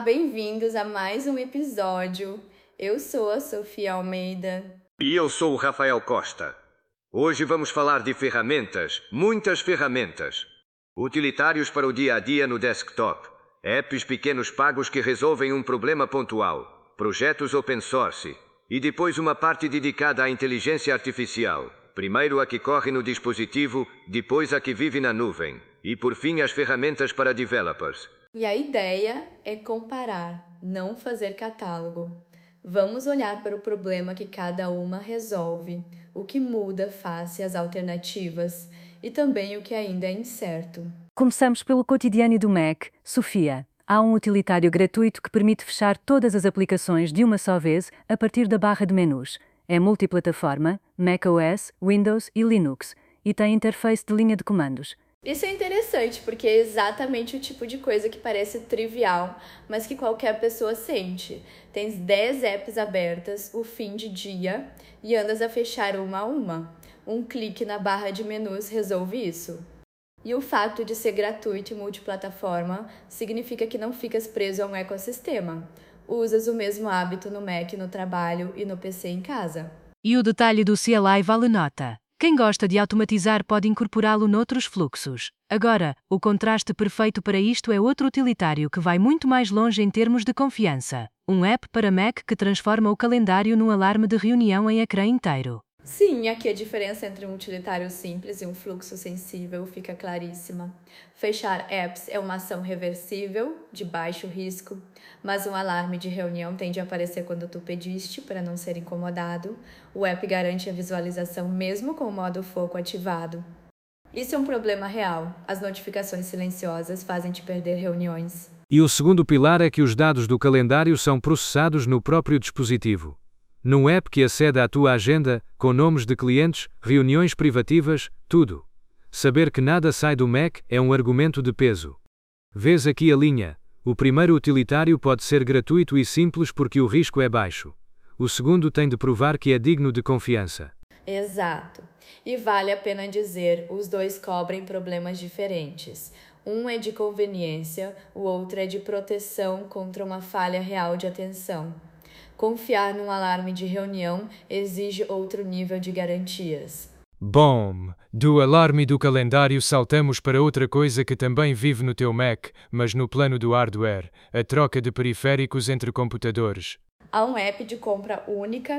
bem-vindos a mais um episódio. Eu sou a Sofia Almeida. E eu sou o Rafael Costa. Hoje vamos falar de ferramentas, muitas ferramentas. Utilitários para o dia a dia no desktop. Apps pequenos pagos que resolvem um problema pontual. Projetos open source. E depois uma parte dedicada à inteligência artificial. Primeiro a que corre no dispositivo, depois a que vive na nuvem. E por fim as ferramentas para developers. E a ideia é comparar, não fazer catálogo. Vamos olhar para o problema que cada uma resolve, o que muda face às alternativas e também o que ainda é incerto. Começamos pelo cotidiano do Mac. Sofia, há um utilitário gratuito que permite fechar todas as aplicações de uma só vez a partir da barra de menus. É multiplataforma, macOS, Windows e Linux, e tem interface de linha de comandos. Isso é interessante porque é exatamente o tipo de coisa que parece trivial, mas que qualquer pessoa sente. Tens 10 apps abertas, o fim de dia, e andas a fechar uma a uma. Um clique na barra de menus resolve isso. E o fato de ser gratuito e multiplataforma significa que não ficas preso a um ecossistema. Usas o mesmo hábito no Mac no trabalho e no PC em casa. E o detalhe do CLI vale nota. Quem gosta de automatizar pode incorporá-lo noutros fluxos. Agora, o contraste perfeito para isto é outro utilitário que vai muito mais longe em termos de confiança. Um app para Mac que transforma o calendário num alarme de reunião em ecrã inteiro. Sim, aqui a diferença entre um utilitário simples e um fluxo sensível fica claríssima. Fechar apps é uma ação reversível, de baixo risco, mas um alarme de reunião tende a aparecer quando tu pediste para não ser incomodado. O app garante a visualização mesmo com o modo foco ativado. Isso é um problema real. As notificações silenciosas fazem te perder reuniões. E o segundo pilar é que os dados do calendário são processados no próprio dispositivo. Num app que acede à tua agenda, com nomes de clientes, reuniões privativas, tudo. Saber que nada sai do Mac é um argumento de peso. Vês aqui a linha. O primeiro utilitário pode ser gratuito e simples porque o risco é baixo. O segundo tem de provar que é digno de confiança. Exato. E vale a pena dizer, os dois cobrem problemas diferentes. Um é de conveniência, o outro é de proteção contra uma falha real de atenção. Confiar num alarme de reunião exige outro nível de garantias. Bom, do alarme do calendário saltamos para outra coisa que também vive no teu Mac, mas no plano do hardware, a troca de periféricos entre computadores. Há um app de compra única,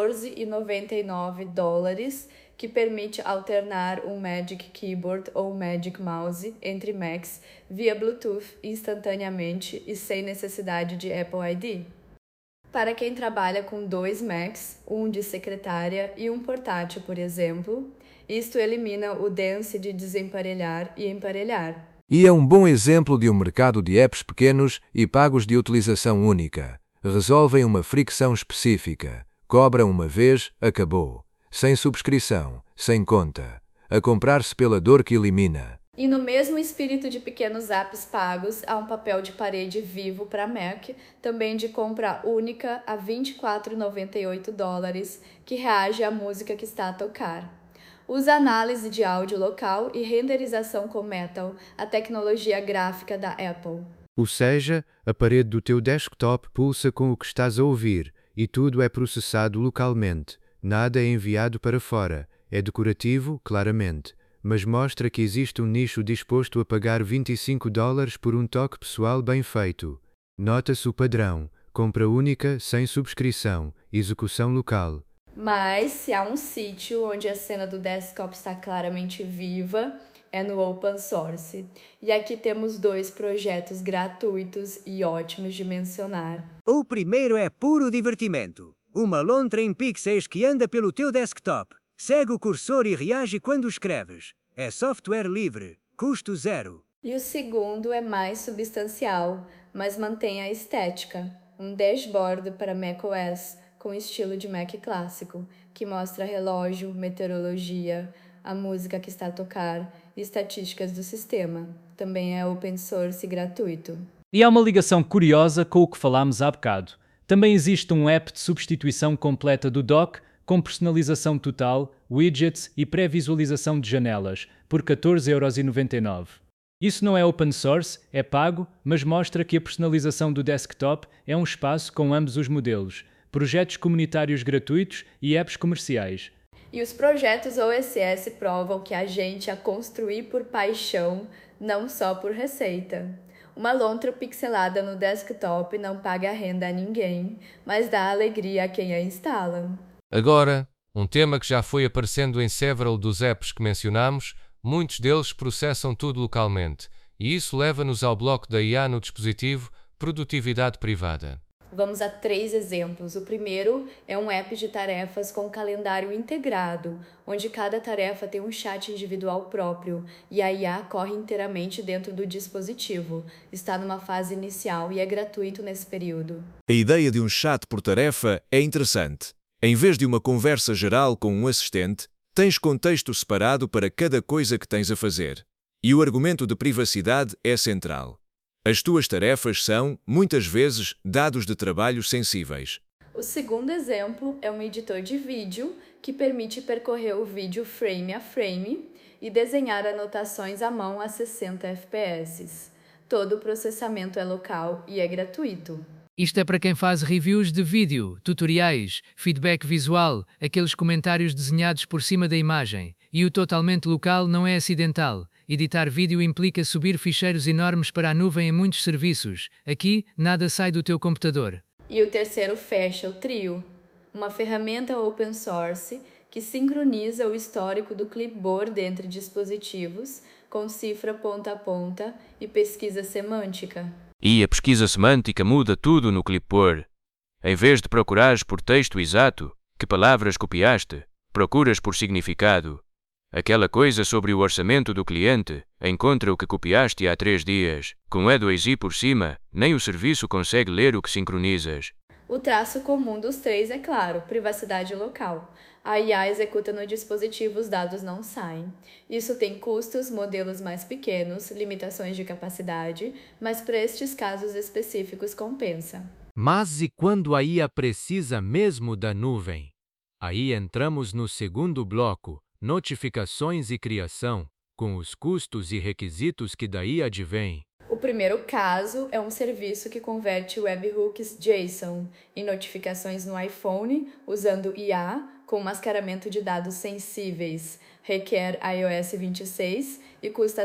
$14,99, que permite alternar um Magic Keyboard ou Magic Mouse entre Macs via Bluetooth instantaneamente e sem necessidade de Apple ID. Para quem trabalha com 2 Macs, um de secretária e um portátil, por exemplo, isto elimina o dance de desemparelhar e emparelhar. E é um bom exemplo de um mercado de apps pequenos e pagos de utilização única. Resolvem uma fricção específica. Cobram uma vez, acabou. Sem subscrição, sem conta. A comprar-se pela dor que elimina. E no mesmo espírito de pequenos apps pagos, há um papel de parede vivo para Mac, também de compra única a $24,98, que reage à música que está a tocar. Usa análise de áudio local e renderização com Metal, a tecnologia gráfica da Apple. Ou seja, a parede do teu desktop pulsa com o que estás a ouvir e tudo é processado localmente. Nada é enviado para fora. É decorativo, claramente, mas mostra que existe um nicho disposto a pagar $25 por um toque pessoal bem feito. Nota-se o padrão: compra única, sem subscrição, execução local. Mas, se há um sítio onde a cena do desktop está claramente viva, é no open source. E aqui temos 2 projetos gratuitos e ótimos de mencionar. O primeiro é puro divertimento. Uma lontra em pixels que anda pelo teu desktop. Segue o cursor e reage quando escreves. É software livre, custo zero. E o segundo é mais substancial, mas mantém a estética. Um dashboard para macOS com estilo de Mac clássico, que mostra relógio, meteorologia, a música que está a tocar e estatísticas do sistema. Também é open source e gratuito. E há uma ligação curiosa com o que falámos há bocado. Também existe um app de substituição completa do dock, com personalização total, widgets e pré-visualização de janelas, por €14,99. Isso não é open source, é pago, mas mostra que a personalização do desktop é um espaço com ambos os modelos, projetos comunitários gratuitos e apps comerciais. E os projetos OSS provam que a gente a construir por paixão, não só por receita. Uma lontra pixelada no desktop não paga renda a ninguém, mas dá alegria a quem a instala. Agora, um tema que já foi aparecendo em several dos apps que mencionamos, muitos deles processam tudo localmente, e isso leva-nos ao bloco da IA no dispositivo Produtividade Privada. Vamos a 3 exemplos. O primeiro é um app de tarefas com calendário integrado, onde cada tarefa tem um chat individual próprio e a IA corre inteiramente dentro do dispositivo. Está numa fase inicial e é gratuito nesse período. A ideia de um chat por tarefa é interessante. Em vez de uma conversa geral com um assistente, tens contexto separado para cada coisa que tens a fazer. E o argumento de privacidade é central. As tuas tarefas são, muitas vezes, dados de trabalho sensíveis. O segundo exemplo é um editor de vídeo que permite percorrer o vídeo frame a frame e desenhar anotações à mão a 60 fps. Todo o processamento é local e é gratuito. Isto é para quem faz reviews de vídeo, tutoriais, feedback visual, aqueles comentários desenhados por cima da imagem. E o totalmente local não é acidental. Editar vídeo implica subir ficheiros enormes para a nuvem em muitos serviços. Aqui, nada sai do teu computador. E o terceiro fecha o trio, uma ferramenta open source que sincroniza o histórico do clipboard entre dispositivos, com cifra ponta a ponta e pesquisa semântica. E a pesquisa semântica muda tudo no clipboard. Em vez de procurares por texto exato, que palavras copiaste, procuras por significado. Aquela coisa sobre o orçamento do cliente, encontra o que copiaste há 3 dias. Com E2I por cima, nem o serviço consegue ler o que sincronizas. O traço comum dos 3 é claro, privacidade local. A IA executa no dispositivo, os dados não saem. Isso tem custos, modelos mais pequenos, limitações de capacidade, mas para estes casos específicos compensa. Mas e quando a IA precisa mesmo da nuvem? Aí entramos no segundo bloco, notificações e criação, com os custos e requisitos que daí advêm. O primeiro caso é um serviço que converte webhooks JSON em notificações no iPhone usando IA com mascaramento de dados sensíveis. Requer iOS 26 e custa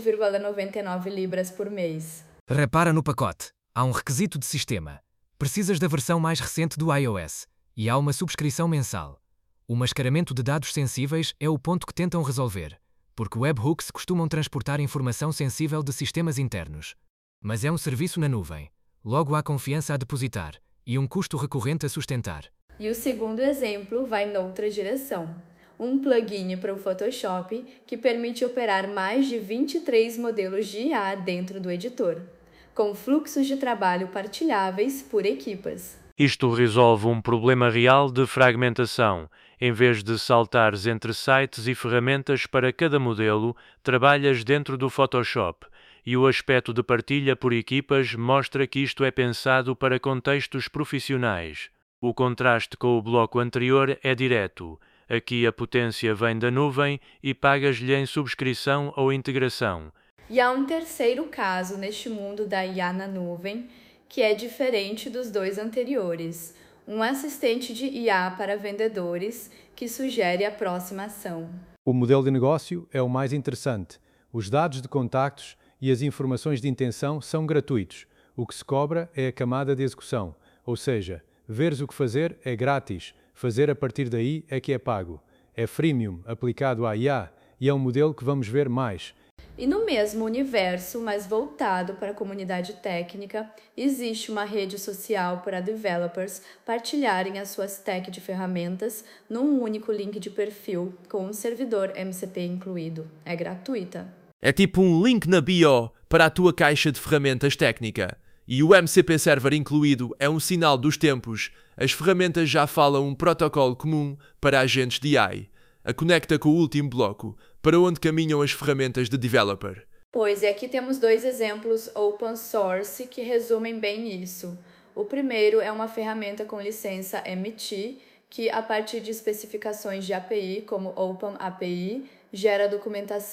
7,99 libras por mês. Repara no pacote. Há um requisito de sistema. Precisas da versão mais recente do iOS e há uma subscrição mensal. O mascaramento de dados sensíveis é o ponto que tentam resolver, porque webhooks costumam transportar informação sensível de sistemas internos. Mas é um serviço na nuvem, logo há confiança a depositar e um custo recorrente a sustentar. E o segundo exemplo vai noutra direção. Um plugin para o Photoshop que permite operar mais de 23 modelos de IA dentro do editor, com fluxos de trabalho partilháveis por equipas. Isto resolve um problema real de fragmentação. Em vez de saltares entre sites e ferramentas para cada modelo, trabalhas dentro do Photoshop. E o aspecto de partilha por equipas mostra que isto é pensado para contextos profissionais. O contraste com o bloco anterior é direto. Aqui a potência vem da nuvem e pagas-lhe em subscrição ou integração. E há um terceiro caso neste mundo da IA na nuvem, que é diferente dos 2 anteriores. Um assistente de IA para vendedores que sugere a próxima ação. O modelo de negócio é o mais interessante. Os dados de contactos e as informações de intenção são gratuitos. O que se cobra é a camada de execução, ou seja, veres o que fazer é grátis, fazer a partir daí é que é pago. É freemium aplicado à IA e é um modelo que vamos ver mais. E no mesmo universo, mas voltado para a comunidade técnica, existe uma rede social para developers partilharem as suas tech de ferramentas num único link de perfil, com um servidor MCP incluído. É gratuita. É tipo um link na bio para a tua caixa de ferramentas técnica. E o MCP Server incluído é um sinal dos tempos. As ferramentas já falam um protocolo comum para agentes de AI. A conecta com o último bloco, para onde caminham as ferramentas de developer. Pois, e aqui temos 2 exemplos open source que resumem bem isso. O primeiro é uma ferramenta com licença MT, que a partir de especificações de API, como OpenAPI, gera documentação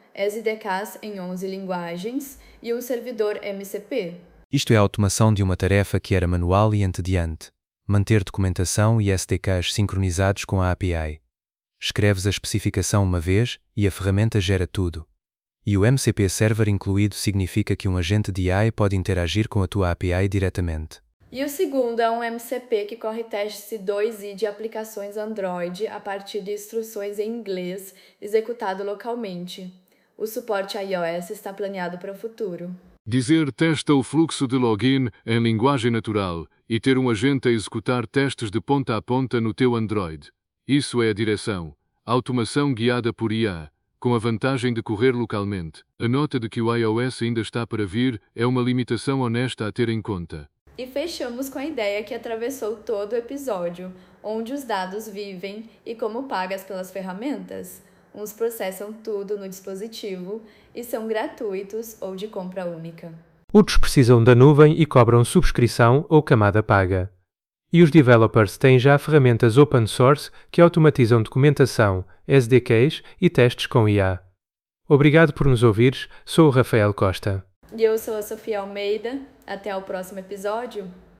SDKs em 11 linguagens e um servidor MCP. Isto é a automação de uma tarefa que era manual e entediante. Manter documentação e SDKs sincronizados com a API. Escreves a especificação uma vez e a ferramenta gera tudo. E o MCP Server incluído significa que um agente de AI pode interagir com a tua API diretamente. E o segundo é um MCP que corre testes 2i de aplicações Android a partir de instruções em inglês executado localmente. O suporte iOS está planeado para o futuro. Dizer testa o fluxo de login em linguagem natural e ter um agente a executar testes de ponta a ponta no teu Android. Isso é a direção. Automação guiada por IA, com a vantagem de correr localmente. A nota de que o iOS ainda está para vir é uma limitação honesta a ter em conta. E fechamos com a ideia que atravessou todo o episódio, onde os dados vivem e como pagas pelas ferramentas. Uns processam tudo no dispositivo e são gratuitos ou de compra única. Outros precisam da nuvem e cobram subscrição ou camada paga. E os developers têm já ferramentas open source que automatizam documentação, SDKs e testes com IA. Obrigado por nos ouvires, sou o Rafael Costa. E eu sou a Sofia Almeida. Até o próximo episódio.